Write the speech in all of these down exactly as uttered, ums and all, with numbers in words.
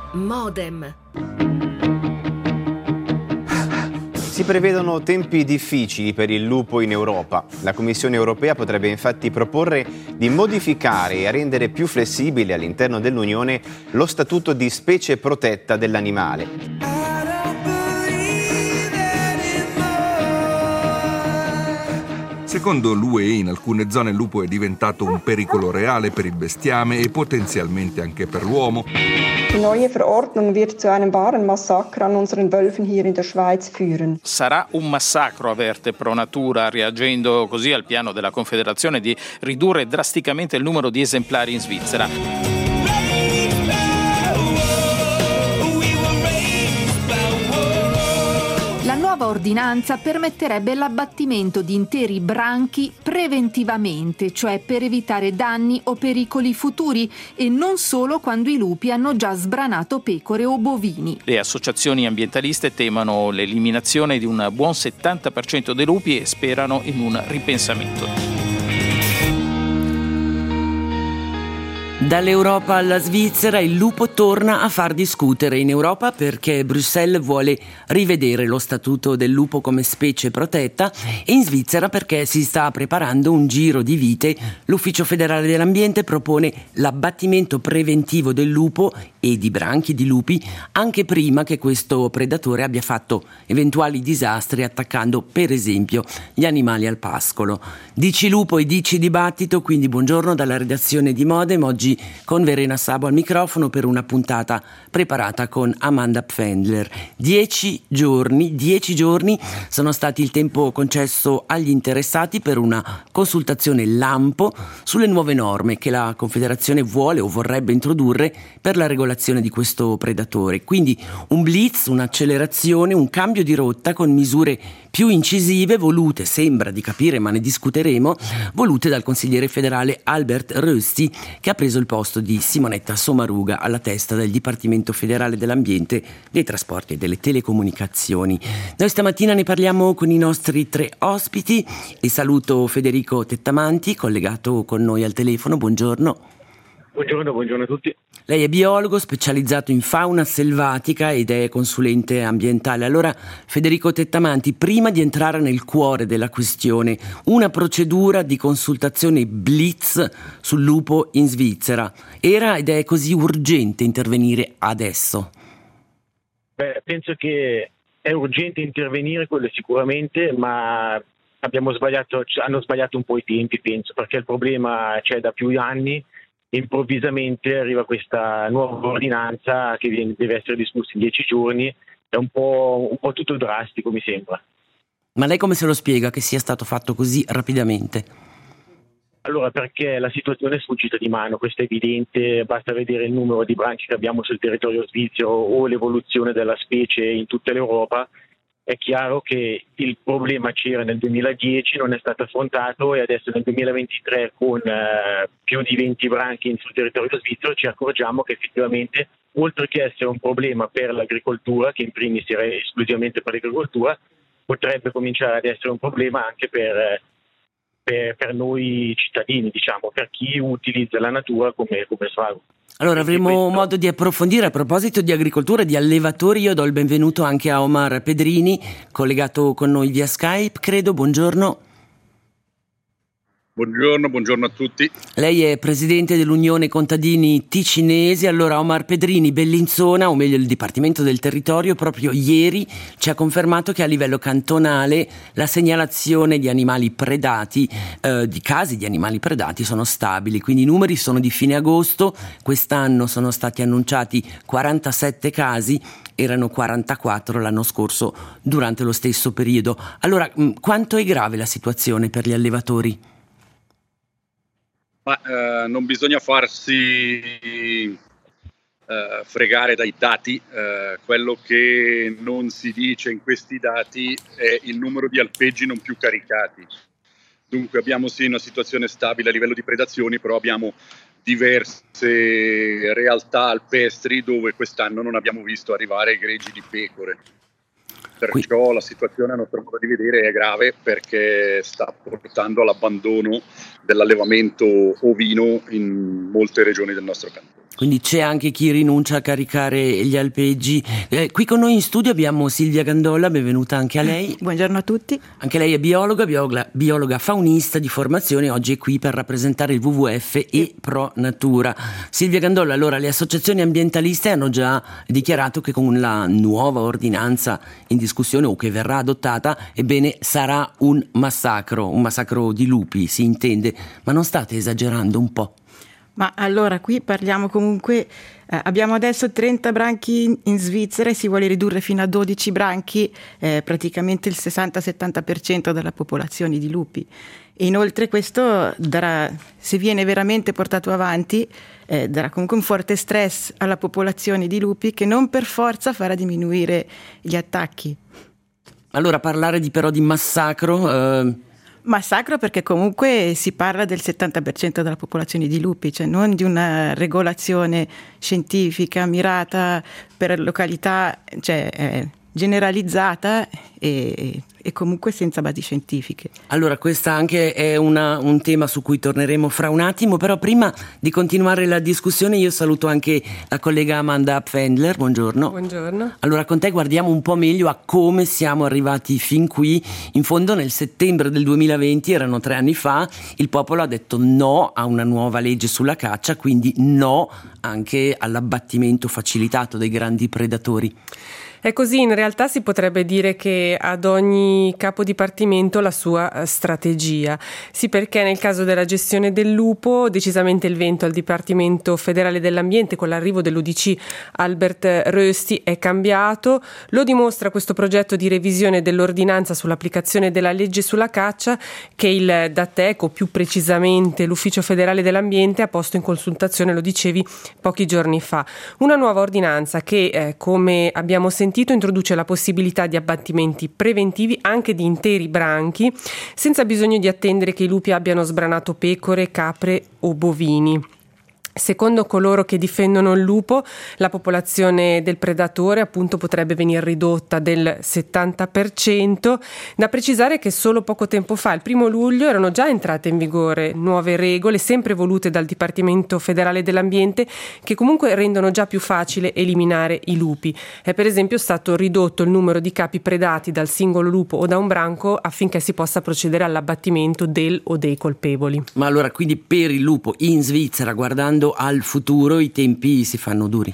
Modem. Si prevedono tempi difficili per il lupo in Europa. La Commissione europea potrebbe infatti proporre di modificare e rendere più flessibile all'interno dell'Unione lo statuto di specie protetta dell'animale. Secondo l'U E, in alcune zone il lupo è diventato un pericolo reale per il bestiame e potenzialmente anche per l'uomo. Die neue Verordnung wird zu einem wahren Massaker an unseren Wölfen hier in der Schweiz führen. Sarà un massacro, avverte Pro Natura, reagendo così al piano della Confederazione di ridurre drasticamente il numero di esemplari in Svizzera. La nuova ordinanza permetterebbe l'abbattimento di interi branchi preventivamente, cioè per evitare danni o pericoli futuri, e non solo quando i lupi hanno già sbranato pecore o bovini. Le associazioni ambientaliste temono l'eliminazione di un buon settanta per cento dei lupi e sperano in un ripensamento. Dall'Europa alla Svizzera il lupo torna a far discutere in Europa perché Bruxelles vuole rivedere lo statuto del lupo come specie protetta e in Svizzera perché si sta preparando un giro di vite. L'Ufficio federale dell'ambiente propone l'abbattimento preventivo del lupo e di branchi di lupi anche prima che questo predatore abbia fatto eventuali disastri attaccando per esempio gli animali al pascolo. Dici lupo e dici dibattito, quindi buongiorno dalla redazione di Modem, oggi con Verena Sabo al microfono per una puntata preparata con Amanda Pfändler. Dieci giorni, dieci giorni sono stati il tempo concesso agli interessati per una consultazione lampo sulle nuove norme che la Confederazione vuole o vorrebbe introdurre per la regolazione di questo predatore. Quindi un blitz, un'accelerazione, un cambio di rotta con misure più incisive volute, sembra di capire ma ne discuteremo, volute dal consigliere federale Albert Rösti che ha preso il posto di Simonetta Sommaruga alla testa del Dipartimento federale dell'ambiente, dei trasporti e delle telecomunicazioni. Noi stamattina ne parliamo con i nostri tre ospiti e saluto Federico Tettamanti collegato con noi al telefono, buongiorno. Buongiorno, buongiorno a tutti. Lei è biologo specializzato in fauna selvatica ed è consulente ambientale. Allora, Federico Tettamanti, prima di entrare nel cuore della questione, una procedura di consultazione blitz sul lupo in Svizzera, era ed è così urgente intervenire adesso? Beh, penso che è urgente intervenire, quello sicuramente, ma abbiamo sbagliato, hanno sbagliato un po' i tempi, penso, perché il problema c'è da più anni. Improvvisamente arriva questa nuova ordinanza che viene, deve essere discussa in dieci giorni, è un po', un po' tutto drastico, mi sembra. Ma lei come se lo spiega che sia stato fatto così rapidamente? Allora, perché la situazione è sfuggita di mano, questo è evidente, basta vedere il numero di branchi che abbiamo sul territorio svizzero o l'evoluzione della specie in tutta l'Europa. È chiaro che il problema c'era nel duemiladieci, non è stato affrontato e adesso nel duemilaventitré con eh, più di venti branchi sul territorio svizzero ci accorgiamo che effettivamente, oltre che essere un problema per l'agricoltura, che in primis era esclusivamente per l'agricoltura, potrebbe cominciare ad essere un problema anche per, per, per noi cittadini, diciamo, per chi utilizza la natura come, come svago. Allora avremo modo di approfondire. A proposito di agricoltura e di allevatori, io do il benvenuto anche a Omar Pedrini, collegato con noi via Skype, credo. Buongiorno. Buongiorno, buongiorno a tutti. Lei è presidente dell'Unione Contadini Ticinesi. Allora Omar Pedrini, Bellinzona, o meglio il Dipartimento del Territorio, proprio ieri ci ha confermato che a livello cantonale la segnalazione di animali predati, eh, di casi di animali predati sono stabili, quindi i numeri sono di fine agosto, quest'anno sono stati annunciati quarantasette casi, erano quarantaquattro l'anno scorso durante lo stesso periodo. Allora, mh, quanto è grave la situazione per gli allevatori? Ma eh, non bisogna farsi eh, fregare dai dati, eh, quello che non si dice in questi dati è il numero di alpeggi non più caricati. Dunque abbiamo sì una situazione stabile a livello di predazioni, però abbiamo diverse realtà alpestri dove quest'anno non abbiamo visto arrivare greggi di pecore. Perciò la situazione a nostro modo di vedere è grave perché sta portando all'abbandono dell'allevamento ovino in molte regioni del nostro campo. Quindi c'è anche chi rinuncia a caricare gli alpeggi. Eh, qui con noi in studio abbiamo Silvia Gandolla, benvenuta anche a lei. Buongiorno a tutti. Anche lei è biologa, biologa, biologa faunista di formazione, oggi è qui per rappresentare il W W F e Pro Natura. Silvia Gandolla, allora le associazioni ambientaliste hanno già dichiarato che con la nuova ordinanza in discussione o che verrà adottata, ebbene sarà un massacro, un massacro di lupi, si intende, ma non state esagerando un po'? Ma allora qui parliamo comunque, eh, abbiamo adesso trenta branchi in, in Svizzera e si vuole ridurre fino a dodici branchi, eh, praticamente il sessanta settanta per cento della popolazione di lupi. E inoltre questo darà, se viene veramente portato avanti, eh, darà comunque un forte stress alla popolazione di lupi che non per forza farà diminuire gli attacchi. Allora parlare di, però di massacro... Eh... Massacro perché comunque si parla del settanta per cento della popolazione di lupi, cioè non di una regolazione scientifica mirata per località, cioè eh, generalizzata e, e comunque senza basi scientifiche. Allora questa anche è una, un tema su cui torneremo fra un attimo, però prima di continuare la discussione io saluto anche la collega Amanda Pfändler, buongiorno. Buongiorno. Allora con te guardiamo un po' meglio a come siamo arrivati fin qui. In fondo nel settembre del duemilaventi, erano tre anni fa, il popolo ha detto no a una nuova legge sulla caccia, quindi no anche all'abbattimento facilitato dei grandi predatori. È così, in realtà si potrebbe dire che ad ogni capo dipartimento la sua strategia. Sì, perché nel caso della gestione del lupo decisamente il vento al Dipartimento Federale dell'Ambiente con l'arrivo dell'U D C Albert Rösti è cambiato. Lo dimostra questo progetto di revisione dell'ordinanza sull'applicazione della legge sulla caccia che il DATEC, o più precisamente l'Ufficio Federale dell'Ambiente, ha posto in consultazione, lo dicevi, pochi giorni fa. Una nuova ordinanza che, eh, come abbiamo sentito, introduce la possibilità di abbattimenti preventivi anche di interi branchi senza bisogno di attendere che i lupi abbiano sbranato pecore, capre o bovini. Secondo coloro che difendono il lupo, la popolazione del predatore appunto potrebbe venire ridotta del settanta per cento. Da precisare che solo poco tempo fa, il primo luglio, erano già entrate in vigore nuove regole, sempre volute dal Dipartimento Federale dell'Ambiente, che comunque rendono già più facile eliminare i lupi. È per esempio stato ridotto il numero di capi predati dal singolo lupo o da un branco affinché si possa procedere all'abbattimento del o dei colpevoli. Ma allora quindi per il lupo in Svizzera, guardando al futuro, i tempi si fanno duri?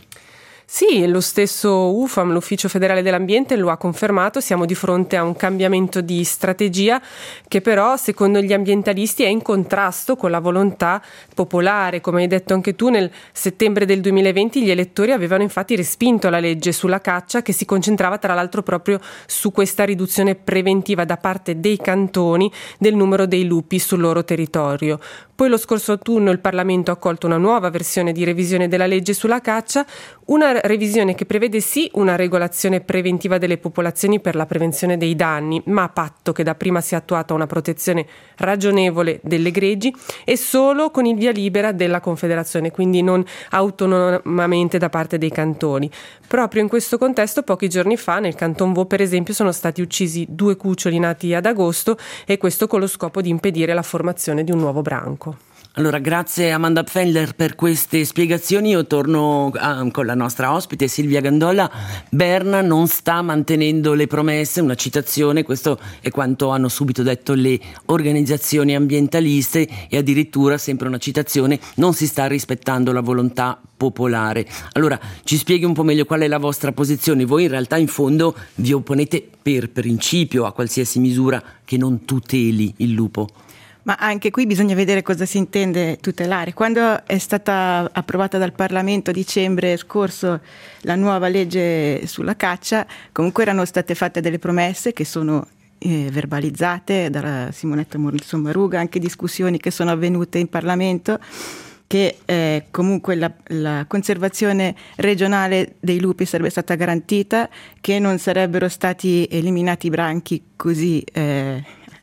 Sì, lo stesso U F A M, l'Ufficio Federale dell'Ambiente, lo ha confermato. Siamo di fronte a un cambiamento di strategia che però, secondo gli ambientalisti, è in contrasto con la volontà popolare. Come hai detto anche tu, nel settembre del duemilaventi gli elettori avevano infatti respinto la legge sulla caccia, che si concentrava tra l'altro proprio su questa riduzione preventiva da parte dei cantoni del numero dei lupi sul loro territorio. Poi lo scorso autunno il Parlamento ha accolto una nuova versione di revisione della legge sulla caccia, una revisione che prevede sì una regolazione preventiva delle popolazioni per la prevenzione dei danni, ma a patto che dapprima sia attuata una protezione ragionevole delle greggi e solo con il via libera della Confederazione, quindi non autonomamente da parte dei cantoni. Proprio in questo contesto, pochi giorni fa, nel Canton Vaud, per esempio, sono stati uccisi due cuccioli nati ad agosto, e questo con lo scopo di impedire la formazione di un nuovo branco. Allora, grazie Amanda Pfändler per queste spiegazioni. Io torno a, con la nostra ospite Silvia Gandolla. Berna non sta mantenendo le promesse, una citazione, questo è quanto hanno subito detto le organizzazioni ambientaliste, e addirittura, sempre una citazione, non si sta rispettando la volontà popolare. Allora, ci spieghi un po' meglio qual è la vostra posizione. Voi in realtà in fondo vi opponete per principio a qualsiasi misura che non tuteli il lupo. Ma anche qui bisogna vedere cosa si intende tutelare. Quando è stata approvata dal Parlamento a dicembre scorso la nuova legge sulla caccia, comunque erano state fatte delle promesse che sono eh, verbalizzate dalla Simonetta Morilson-Maruga, anche discussioni che sono avvenute in Parlamento, che eh, comunque la, la conservazione regionale dei lupi sarebbe stata garantita, che non sarebbero stati eliminati i branchi così eh,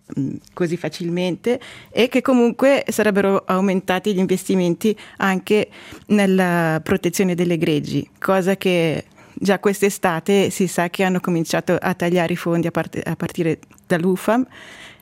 così facilmente, e che comunque sarebbero aumentati gli investimenti anche nella protezione delle greggi, cosa che già quest'estate si sa che hanno cominciato a tagliare i fondi a, parte, a partire dall'U F A M.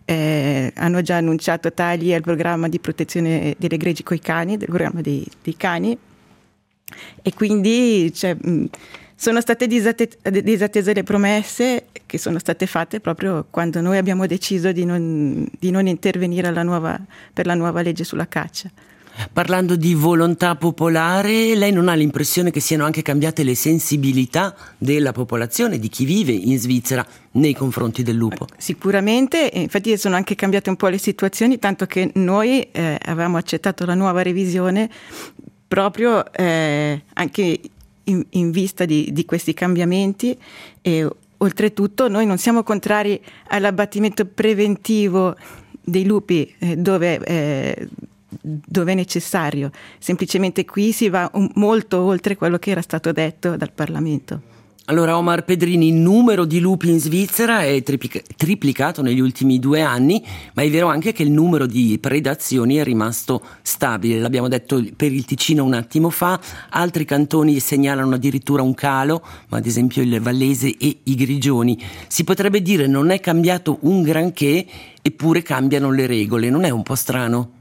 Eh, hanno già annunciato tagli al programma di protezione delle greggi coi cani, del programma dei, dei cani, e quindi cioè, sono state disatte- disattese le promesse che sono state fatte proprio quando noi abbiamo deciso di non, di non intervenire alla nuova, per la nuova legge sulla caccia. Parlando di volontà popolare, lei non ha l'impressione che siano anche cambiate le sensibilità della popolazione, di chi vive in Svizzera, nei confronti del lupo? Sicuramente, infatti sono anche cambiate un po' le situazioni, tanto che noi eh, avevamo accettato la nuova revisione proprio eh, anche in, in vista di, di questi cambiamenti, e oltretutto noi non siamo contrari all'abbattimento preventivo dei lupi eh, dove... Eh, dove è necessario, semplicemente qui si va un, molto oltre quello che era stato detto dal Parlamento. Allora, Omar Pedrini, il numero di lupi in Svizzera è triplica- triplicato negli ultimi due anni, ma è vero anche che il numero di predazioni è rimasto stabile. L'abbiamo detto per il Ticino un attimo fa, altri cantoni segnalano addirittura un calo, ma ad esempio il Vallese e i Grigioni. Si potrebbe dire non è cambiato un granché, eppure cambiano le regole. Non è un po' strano?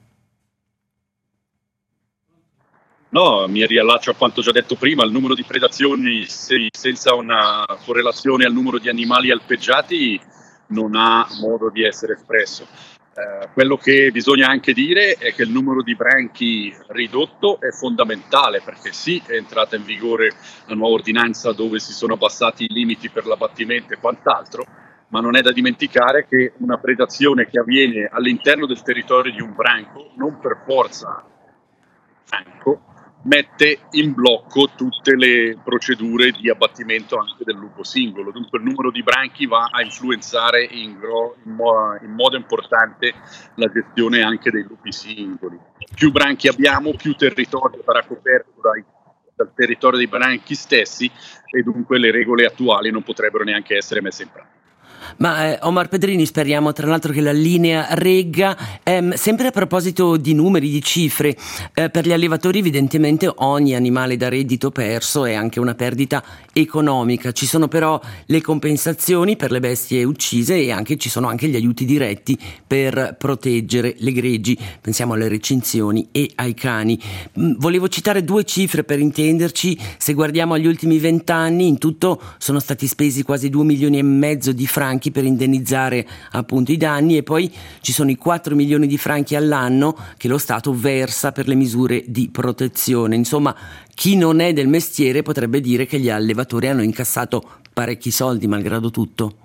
No, mi riallaccio a quanto già detto prima, il numero di predazioni se, senza una correlazione al numero di animali alpeggiati non ha modo di essere espresso. Eh, quello che bisogna anche dire è che il numero di branchi ridotto è fondamentale, perché sì, è entrata in vigore la nuova ordinanza dove si sono abbassati i limiti per l'abbattimento e quant'altro, ma non è da dimenticare che una predazione che avviene all'interno del territorio di un branco, non per forza branco, mette in blocco tutte le procedure di abbattimento anche del lupo singolo. Dunque il numero di branchi va a influenzare in, gro- in, mo- in modo importante la gestione anche dei lupi singoli. Più branchi abbiamo, più territorio sarà coperto dai, dal territorio dei branchi stessi, e dunque le regole attuali non potrebbero neanche essere messe in pratica. Ma eh, Omar Pedrini, speriamo tra l'altro che la linea regga. Ehm, sempre a proposito di numeri, di cifre, eh, per gli allevatori evidentemente ogni animale da reddito perso è anche una perdita economica. Ci sono però le compensazioni per le bestie uccise e anche ci sono anche gli aiuti diretti per proteggere le greggi. Pensiamo alle recinzioni e ai cani. Mm, volevo citare due cifre per intenderci. Se guardiamo agli ultimi vent'anni, in tutto sono stati spesi quasi due milioni e mezzo di franchi per indennizzare appunto i danni, e poi ci sono i quattro milioni di franchi all'anno che lo Stato versa per le misure di protezione. Insomma, chi non è del mestiere potrebbe dire che gli allevatori hanno incassato parecchi soldi malgrado tutto.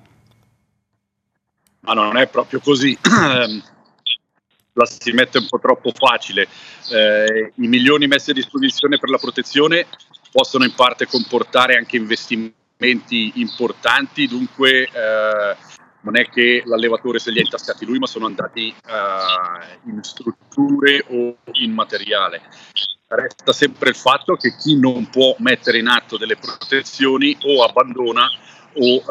Ma non è proprio così. La si mette un po' troppo facile. Eh, i milioni messi a disposizione per la protezione possono in parte comportare anche investimenti importanti, dunque eh, non è che l'allevatore se li ha intascati lui, ma sono andati eh, in strutture o in materiale. Resta sempre il fatto che chi non può mettere in atto delle protezioni o abbandona o uh,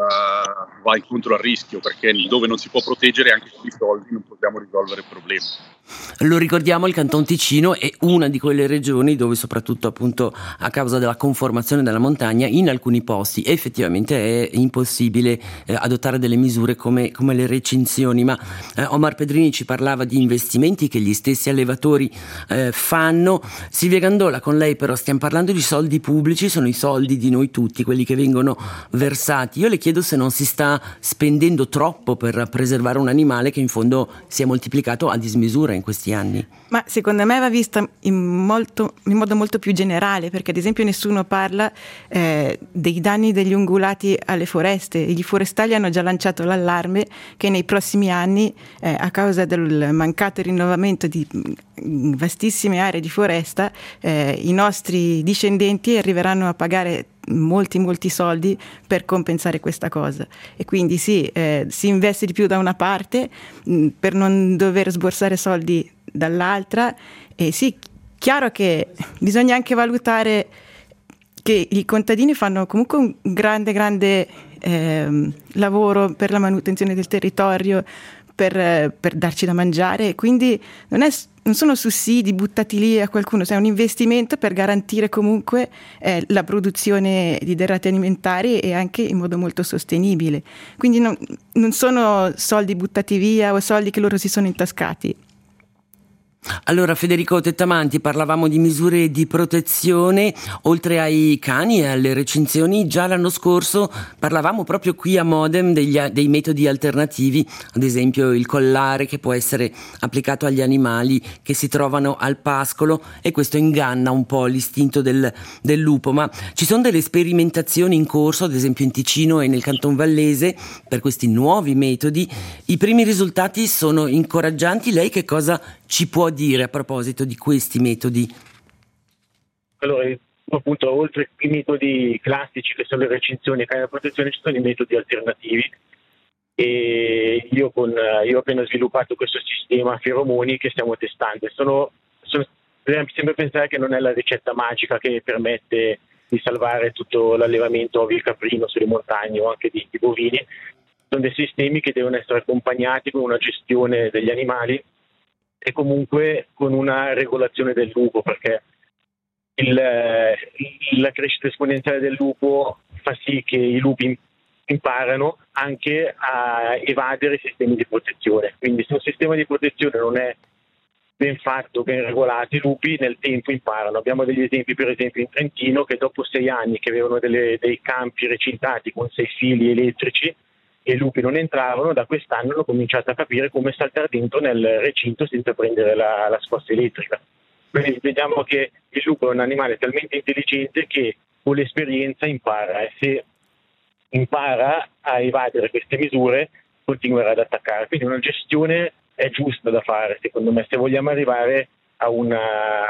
va incontro al rischio, perché dove non si può proteggere anche con i soldi non possiamo risolvere il problema. Lo ricordiamo, il Canton Ticino è una di quelle regioni dove, soprattutto appunto a causa della conformazione della montagna, in alcuni posti effettivamente è impossibile eh, adottare delle misure come, come le recinzioni. Ma eh, Omar Pedrini ci parlava di investimenti che gli stessi allevatori eh, fanno. Silvia Gandola, con lei però stiamo parlando di soldi pubblici, sono i soldi di noi tutti, quelli che vengono versati. Io le chiedo se non si sta spendendo troppo per preservare un animale che in fondo si è moltiplicato a dismisura in questi anni. Ma secondo me va vista in, molto, in modo molto più generale, perché ad esempio nessuno parla eh, dei danni degli ungulati alle foreste. I forestali hanno già lanciato l'allarme che nei prossimi anni, eh, a causa del mancato rinnovamento di vastissime aree di foresta, eh, i nostri discendenti arriveranno a pagare molti molti soldi per compensare questa cosa, e quindi sì, eh, si investe di più da una parte mh, per non dover sborsare soldi dall'altra. E sì, chiaro che bisogna anche valutare che i contadini fanno comunque un grande grande eh, lavoro per la manutenzione del territorio, per, per darci da mangiare, e quindi non è non sono sussidi buttati lì a qualcuno, è un investimento per garantire comunque eh, la produzione di derrate alimentari, e anche in modo molto sostenibile. Quindi non, non sono soldi buttati via o soldi che loro si sono intascati. Allora, Federico Tettamanti, parlavamo di misure di protezione, oltre ai cani e alle recinzioni. Già l'anno scorso parlavamo proprio qui a Modem degli, dei metodi alternativi, ad esempio il collare che può essere applicato agli animali che si trovano al pascolo, e questo inganna un po' l'istinto del, del lupo. Ma ci sono delle sperimentazioni in corso, ad esempio in Ticino e nel Canton Vallese, per questi nuovi metodi. I primi risultati sono incoraggianti. Lei che cosa ci può dire a proposito di questi metodi? Allora, appunto, oltre ai metodi classici che sono le recinzioni e cani da protezione, ci sono i metodi alternativi, e io, con, io ho appena sviluppato questo sistema a feromoni che stiamo testando. Sono, sono, bisogna sempre pensare che non è la ricetta magica che permette di salvare tutto l'allevamento ovino caprino sulle montagne o anche di, di bovini. Sono dei sistemi che devono essere accompagnati con una gestione degli animali e comunque con una regolazione del lupo, perché il, la crescita esponenziale del lupo fa sì che i lupi imparano anche a evadere i sistemi di protezione. Quindi se un sistema di protezione non è ben fatto, ben regolato, i lupi nel tempo imparano. Abbiamo degli esempi, per esempio in Trentino, che dopo sei anni che avevano delle, dei campi recintati con sei fili elettrici e i lupi non entravano, da quest'anno hanno cominciato a capire come saltare dentro nel recinto senza prendere la, la scossa elettrica. Quindi vediamo che il lupo è un animale talmente intelligente che con l'esperienza impara, e se impara a evadere queste misure continuerà ad attaccare. Quindi una gestione è giusta da fare, secondo me, se vogliamo arrivare a, una,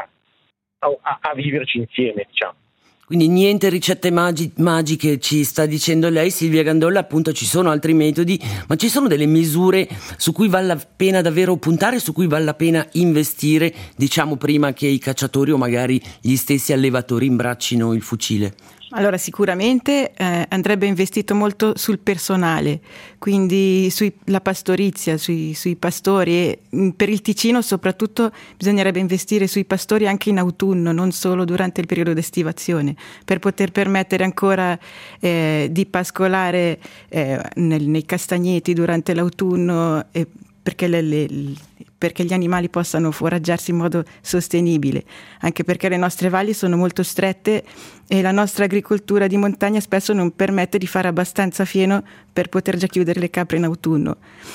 a, a viverci insieme, diciamo. Quindi niente ricette magi- magiche, ci sta dicendo lei, Silvia Gandolla. Appunto, ci sono altri metodi, ma ci sono delle misure su cui vale la pena davvero puntare, su cui vale la pena investire, diciamo, prima che i cacciatori o magari gli stessi allevatori imbraccino il fucile? Allora, sicuramente eh, andrebbe investito molto sul personale, quindi sulla pastorizia, sui, sui pastori, e per il Ticino soprattutto bisognerebbe investire sui pastori anche in autunno, non solo durante il periodo di estivazione, per poter permettere ancora eh, di pascolare eh, nel, nei castagneti durante l'autunno, e perché le, le, perché gli animali possano foraggiarsi in modo sostenibile, anche perché le nostre valli sono molto strette e la nostra agricoltura di montagna spesso non permette di fare abbastanza fieno per poter già chiudere le capre in autunno.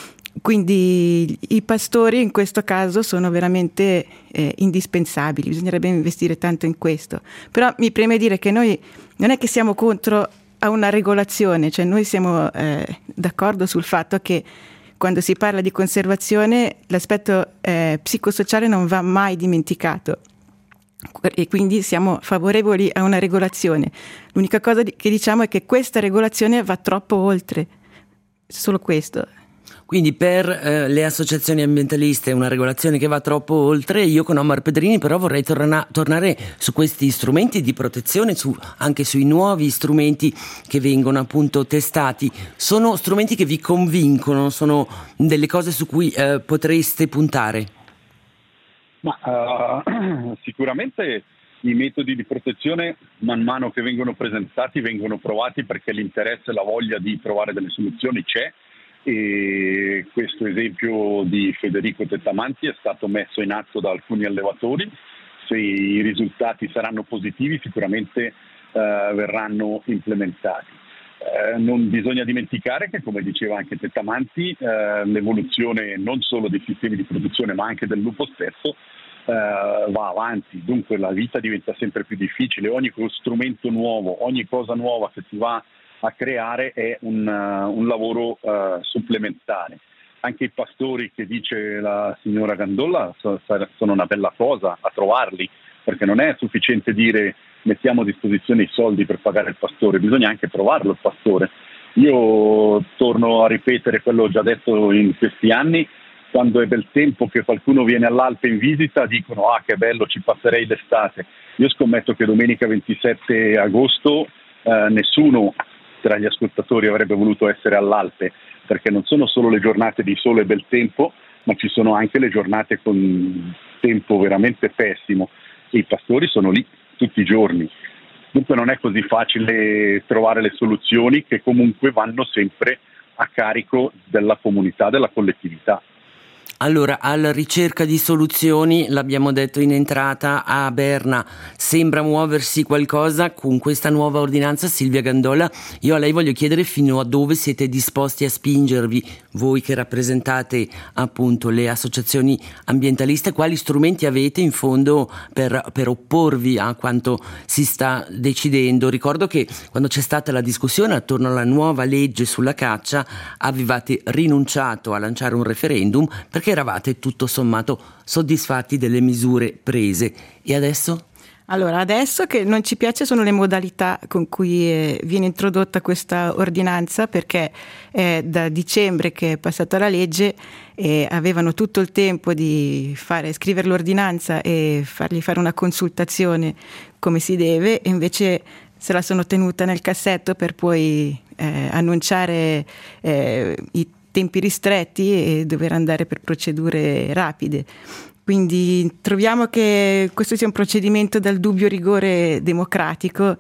Quindi i pastori in questo caso sono veramente eh, indispensabili, bisognerebbe investire tanto in questo. Però mi preme dire che noi non è che siamo contro a una regolazione, cioè noi siamo eh, d'accordo sul fatto che quando si parla di conservazione l'aspetto eh, psicosociale non va mai dimenticato, e quindi siamo favorevoli a una regolazione. L'unica cosa che diciamo è che questa regolazione va troppo oltre, solo questo. Quindi per eh, le associazioni ambientaliste è una regolazione che va troppo oltre. Io con Omar Pedrini però vorrei torna- tornare su questi strumenti di protezione, su, anche sui nuovi strumenti che vengono appunto testati. Sono strumenti che vi convincono? Sono delle cose su cui eh, potreste puntare? Ma uh, sicuramente i metodi di protezione man mano che vengono presentati vengono provati, perché l'interesse e la voglia di trovare delle soluzioni c'è. E questo esempio di Federico Tettamanti è stato messo in atto da alcuni allevatori. Se i risultati saranno positivi sicuramente eh, verranno implementati. Eh, non bisogna dimenticare che, come diceva anche Tettamanti, eh, l'evoluzione non solo dei sistemi di produzione ma anche del lupo stesso eh, va avanti, dunque la vita diventa sempre più difficile. Ogni strumento nuovo, ogni cosa nuova che si va a creare è un, uh, un lavoro uh, supplementare. Anche i pastori, che dice la signora Gandolla, so, sono una bella cosa a trovarli, perché non è sufficiente dire mettiamo a disposizione i soldi per pagare il pastore, bisogna anche trovarlo il pastore. Io torno a ripetere quello già detto in questi anni: quando è bel tempo che qualcuno viene all'Alpe in visita dicono ah che bello, ci passerei l'estate. Io scommetto che domenica ventisette agosto eh, nessuno tra gli ascoltatori avrebbe voluto essere all'Alpe, perché non sono solo le giornate di sole e bel tempo, ma ci sono anche le giornate con tempo veramente pessimo, e i pastori sono lì tutti i giorni. Dunque non è così facile trovare le soluzioni, che comunque vanno sempre a carico della comunità, della collettività. Allora, alla ricerca di soluzioni, l'abbiamo detto in entrata, a Berna sembra muoversi qualcosa con questa nuova ordinanza. Silvia Gandola, io a lei voglio chiedere fino a dove siete disposti a spingervi, voi che rappresentate appunto le associazioni ambientaliste, quali strumenti avete in fondo per, per opporvi a quanto si sta decidendo. Ricordo che quando c'è stata la discussione attorno alla nuova legge sulla caccia avevate rinunciato a lanciare un referendum perché eravate tutto sommato soddisfatti delle misure prese. E adesso? Allora, adesso che non ci piace sono le modalità con cui eh, viene introdotta questa ordinanza, perché è da dicembre che è passata la legge e avevano tutto il tempo di fare, scrivere l'ordinanza e fargli fare una consultazione come si deve, e invece se la sono tenuta nel cassetto per poi eh, annunciare eh, i tempi ristretti e dover andare per procedure rapide. Quindi troviamo che questo sia un procedimento dal dubbio rigore democratico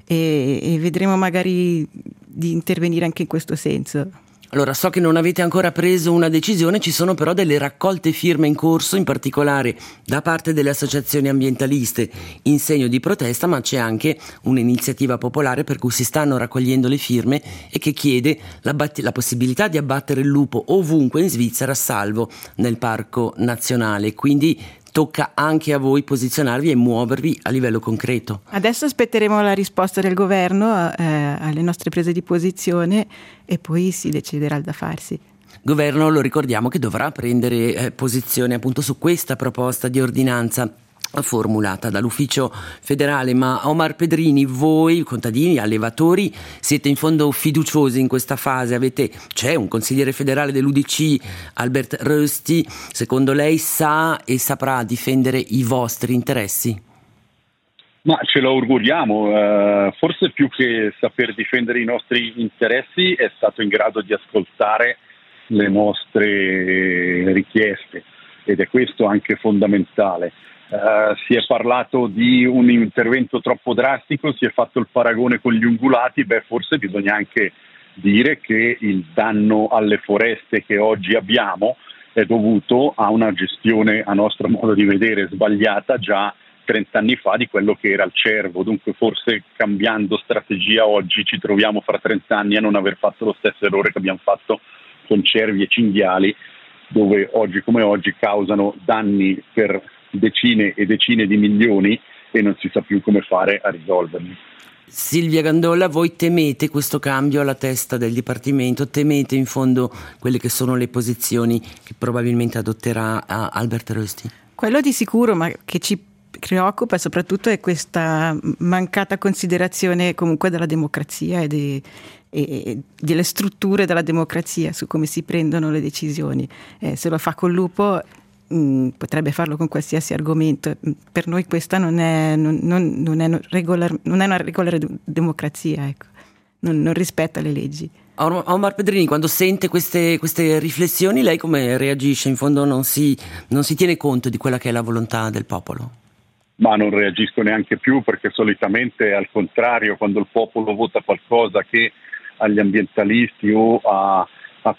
e, e vedremo magari di intervenire anche in questo senso. Allora, so che non avete ancora preso una decisione, ci sono però delle raccolte firme in corso, in particolare da parte delle associazioni ambientaliste in segno di protesta, ma c'è anche un'iniziativa popolare per cui si stanno raccogliendo le firme e che chiede la, bat- la possibilità di abbattere il lupo ovunque in Svizzera, salvo nel parco nazionale. Quindi tocca anche a voi posizionarvi e muovervi a livello concreto. Adesso aspetteremo la risposta del governo eh, alle nostre prese di posizione e poi si deciderà da farsi. Governo, lo ricordiamo, che dovrà prendere eh, posizione appunto su questa proposta di ordinanza formulata dall'ufficio federale. Ma Omar Pedrini, voi contadini, allevatori, siete in fondo fiduciosi in questa fase? Avete, c'è un consigliere federale dell'U D C, Albert Rösti, secondo lei sa e saprà difendere i vostri interessi? Ma ce lo auguriamo, eh, forse più che saper difendere i nostri interessi è stato in grado di ascoltare le nostre richieste, ed è questo anche fondamentale. Uh, si è parlato di un intervento troppo drastico, si è fatto il paragone con gli ungulati. Beh, forse bisogna anche dire che il danno alle foreste che oggi abbiamo è dovuto a una gestione, a nostro modo di vedere, sbagliata già trent'anni fa di quello che era il cervo. Dunque forse cambiando strategia oggi ci troviamo fra trent'anni a non aver fatto lo stesso errore che abbiamo fatto con cervi e cinghiali, dove oggi come oggi causano danni per decine e decine di milioni e non si sa più come fare a risolverli. Silvia Gandola, voi temete questo cambio alla testa del Dipartimento? Temete in fondo quelle che sono le posizioni che probabilmente adotterà Albert Rösti? Quello di sicuro, ma che ci preoccupa soprattutto è questa mancata considerazione comunque della democrazia e, de, e delle strutture della democrazia su come si prendono le decisioni. Eh, se lo fa col lupo potrebbe farlo con qualsiasi argomento. Per noi questa non è, non, non, non è, regolar, non è una regolare democrazia, ecco. non, non rispetta le leggi. Omar Pedrini, quando sente queste, queste riflessioni, lei come reagisce? In fondo non si, non si tiene conto di quella che è la volontà del popolo? Ma non reagisco neanche più, perché solitamente è al contrario, quando il popolo vota qualcosa che agli ambientalisti o a a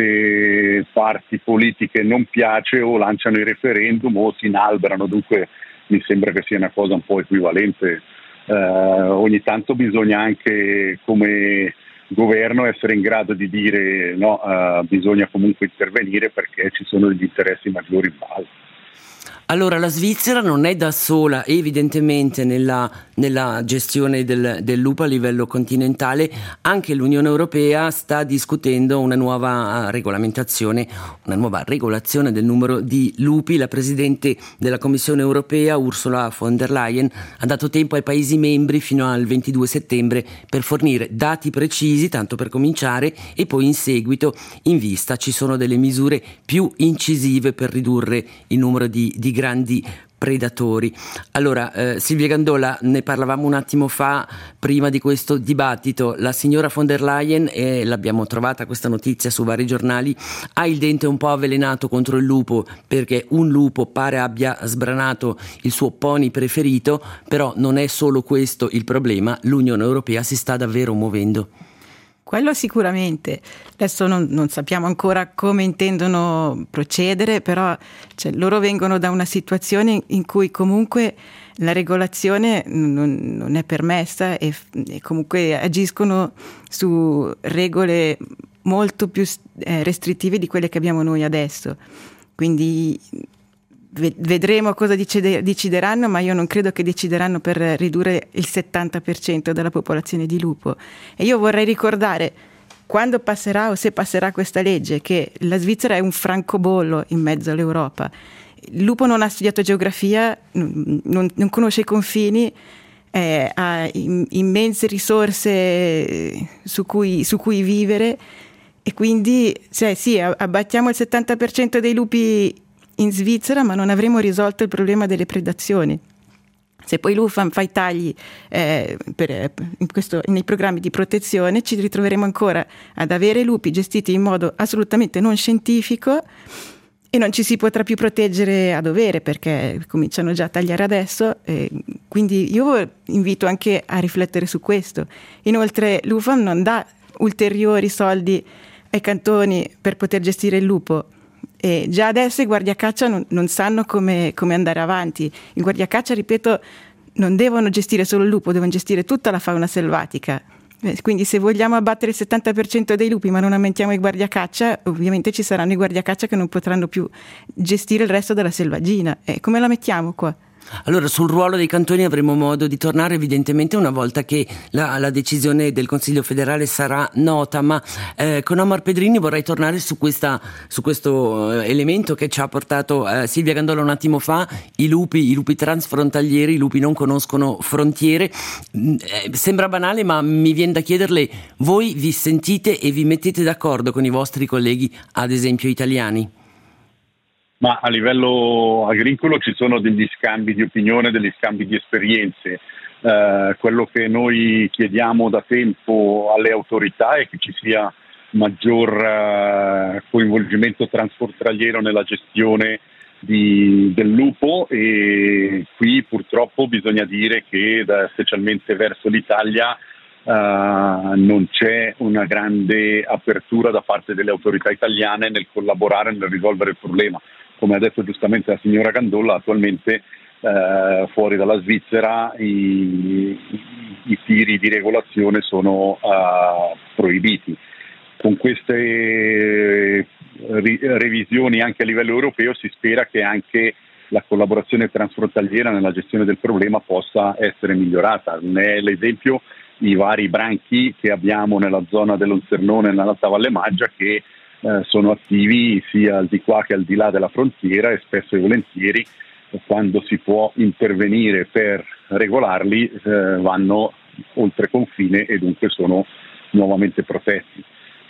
queste parti politiche non piace, o lanciano i referendum o si inalberano. Dunque mi sembra che sia una cosa un po' equivalente. Eh, ogni tanto bisogna anche come governo essere in grado di dire no, eh, bisogna comunque intervenire perché ci sono degli interessi maggiori in ballo. Allora, la Svizzera non è da sola evidentemente nella, nella gestione del, del lupo a livello continentale. Anche l'Unione Europea sta discutendo una nuova regolamentazione, una nuova regolazione del numero di lupi. La Presidente della Commissione Europea, Ursula von der Leyen, ha dato tempo ai Paesi membri fino al ventidue settembre per fornire dati precisi, tanto per cominciare, e poi in seguito, in vista, ci sono delle misure più incisive per ridurre il numero di, di grandi predatori. Allora, eh, Silvia Gandola, ne parlavamo un attimo fa, prima di questo dibattito. La signora von der Leyen, e l'abbiamo trovata questa notizia su vari giornali, ha il dente un po' avvelenato contro il lupo, perché un lupo pare abbia sbranato il suo pony preferito. Però non è solo questo il problema, l'Unione Europea si sta davvero muovendo. Quello sicuramente. Adesso non, non sappiamo ancora come intendono procedere, però cioè, loro vengono da una situazione in cui comunque la regolazione non, non è permessa e, e comunque agiscono su regole molto più eh, restrittive di quelle che abbiamo noi adesso. Quindi vedremo cosa decideranno, ma io non credo che decideranno per ridurre il settanta per cento della popolazione di lupo. E io vorrei ricordare, quando passerà o se passerà questa legge, che la Svizzera è un francobollo in mezzo all'Europa. Il lupo non ha studiato geografia, non, non conosce i confini, eh, ha immense risorse su cui, su cui vivere, e quindi cioè, sì, abbattiamo il settanta per cento dei lupi in Svizzera, ma non avremo risolto il problema delle predazioni. Se poi l'U F A M fa i tagli eh, per, in questo, nei programmi di protezione, ci ritroveremo ancora ad avere lupi gestiti in modo assolutamente non scientifico e non ci si potrà più proteggere a dovere, perché cominciano già a tagliare adesso. Eh, quindi io invito anche a riflettere su questo. Inoltre l'U F A M non dà ulteriori soldi ai cantoni per poter gestire il lupo. E già adesso i guardiacaccia non, non sanno come, come andare avanti. I guardiacaccia, ripeto, non devono gestire solo il lupo, devono gestire tutta la fauna selvatica. Quindi se vogliamo abbattere il settanta per cento dei lupi ma non aumentiamo i guardiacaccia, ovviamente ci saranno i guardiacaccia che non potranno più gestire il resto della selvaggina. E come la mettiamo qua? Allora, sul ruolo dei cantoni avremo modo di tornare evidentemente una volta che la, la decisione del Consiglio federale sarà nota, ma eh, con Omar Pedrini vorrei tornare su, questa, su questo eh, elemento che ci ha portato eh, Silvia Gandola un attimo fa, i lupi, i lupi transfrontalieri, i lupi non conoscono frontiere. Eh, sembra banale, ma mi viene da chiederle, voi vi sentite e vi mettete d'accordo con i vostri colleghi, ad esempio italiani? Ma a livello agricolo ci sono degli scambi di opinione, degli scambi di esperienze. Eh, quello che noi chiediamo da tempo alle autorità è che ci sia maggior eh, coinvolgimento transfrontaliero nella gestione di, del lupo, e qui purtroppo bisogna dire che da, specialmente verso l'Italia Uh, non c'è una grande apertura da parte delle autorità italiane nel collaborare, nel risolvere il problema. Come ha detto giustamente la signora Gandola, attualmente uh, fuori dalla Svizzera i, i, i tiri di regolazione sono uh, proibiti. Con queste ri- revisioni anche a livello europeo si spera che anche la collaborazione transfrontaliera nella gestione del problema possa essere migliorata. Ne è l'esempio i vari branchi che abbiamo nella zona dell'Olzernone e nell'Alta Valle Maggia, che eh, sono attivi sia al di qua che al di là della frontiera, e spesso e volentieri quando si può intervenire per regolarli eh, vanno oltre confine e dunque sono nuovamente protetti.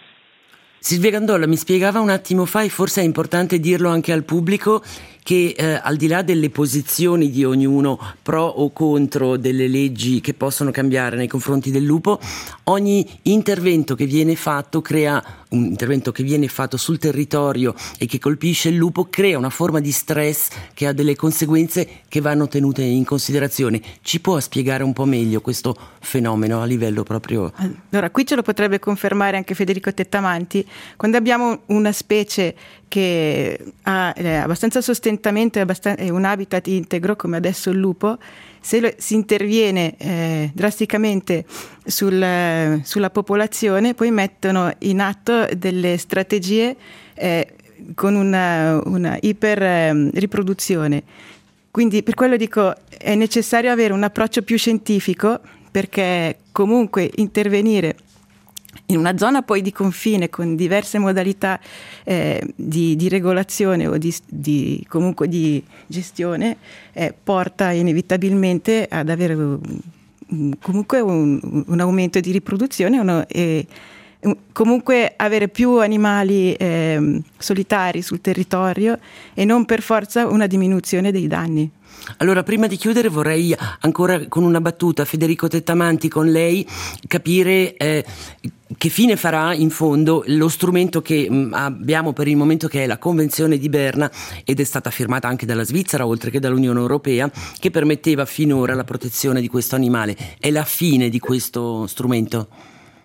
Silvia Gandola mi spiegava un attimo fa, e forse è importante dirlo anche al pubblico, che eh, al di là delle posizioni di ognuno pro o contro delle leggi che possono cambiare nei confronti del lupo, ogni intervento che viene fatto crea un intervento che viene fatto sul territorio e che colpisce il lupo crea una forma di stress che ha delle conseguenze che vanno tenute in considerazione. Ci può spiegare un po' meglio questo fenomeno a livello proprio? Allora, qui ce lo potrebbe confermare anche Federico Tettamanti. Quando abbiamo una specie che ha eh, abbastanza sostentamento e abbastan- un habitat integro, come adesso il lupo, se lo, si interviene eh, drasticamente sul, eh, sulla popolazione, poi mettono in atto delle strategie eh, con una, una iper eh, riproduzione. Quindi per quello dico è necessario avere un approccio più scientifico, perché comunque intervenire in una zona poi di confine con diverse modalità eh, di, di regolazione o di, di comunque di gestione eh, porta inevitabilmente ad avere un, comunque un, un aumento di riproduzione uno, e comunque avere più animali eh, solitari sul territorio e non per forza una diminuzione dei danni. Allora, prima di chiudere vorrei ancora con una battuta, Federico Tettamanti, con lei capire eh, che fine farà in fondo lo strumento che mh, abbiamo per il momento, che è la Convenzione di Berna, ed è stata firmata anche dalla Svizzera oltre che dall'Unione Europea, che permetteva finora la protezione di questo animale. È la fine di questo strumento?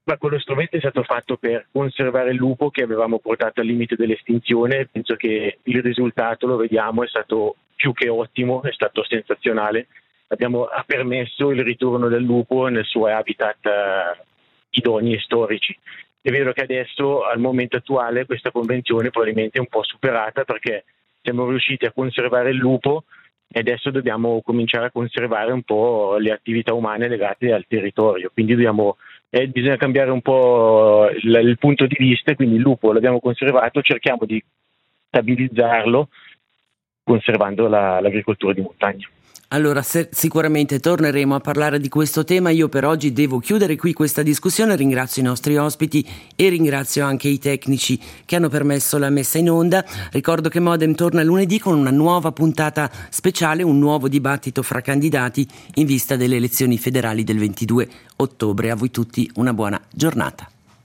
Ma quello strumento è stato fatto per conservare il lupo che avevamo portato al limite dell'estinzione. Penso che il risultato, lo vediamo, è stato più che ottimo, è stato sensazionale. Abbiamo, ha permesso il ritorno del lupo nel suo habitat uh, idonei e storici. È vero che adesso, al momento attuale, questa convenzione probabilmente è un po' superata perché siamo riusciti a conservare il lupo e adesso dobbiamo cominciare a conservare un po' le attività umane legate al territorio. Quindi dobbiamo, eh, bisogna cambiare un po' il, il punto di vista, quindi il lupo l'abbiamo conservato, cerchiamo di stabilizzarlo conservando la, l'agricoltura di montagna. Allora, se, sicuramente torneremo a parlare di questo tema. Io per oggi devo chiudere qui questa discussione. Ringrazio i nostri ospiti e ringrazio anche i tecnici che hanno permesso la messa in onda. Ricordo che Modem torna lunedì con una nuova puntata speciale, un nuovo dibattito fra candidati in vista delle elezioni federali del ventidue ottobre. A voi tutti una buona giornata.